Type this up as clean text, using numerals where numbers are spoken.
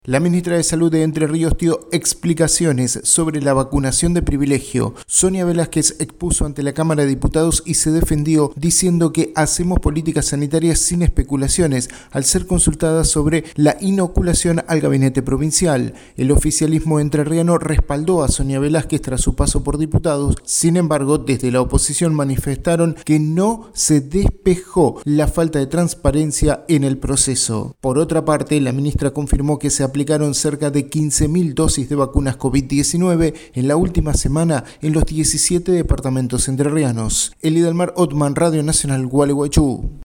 La ministra de Salud de Entre Ríos dio explicaciones sobre la vacunación de privilegio. Sonia Velázquez expuso ante la Cámara de Diputados y se defendió diciendo que hacemos políticas sanitarias sin especulaciones al ser consultada sobre la inoculación al gabinete provincial. El oficialismo entrerriano respaldó a Sonia Velázquez tras su paso por diputados. Sin embargo, desde la oposición manifestaron que no se despejó la falta de transparencia en el proceso. Por otra parte, la ministra confirmó que se aplicaron cerca de 15.000 dosis de vacunas COVID-19 en la última semana en los 17 departamentos entrerrianos. Elida Almar Otman, Radio Nacional, Gualeguaychú.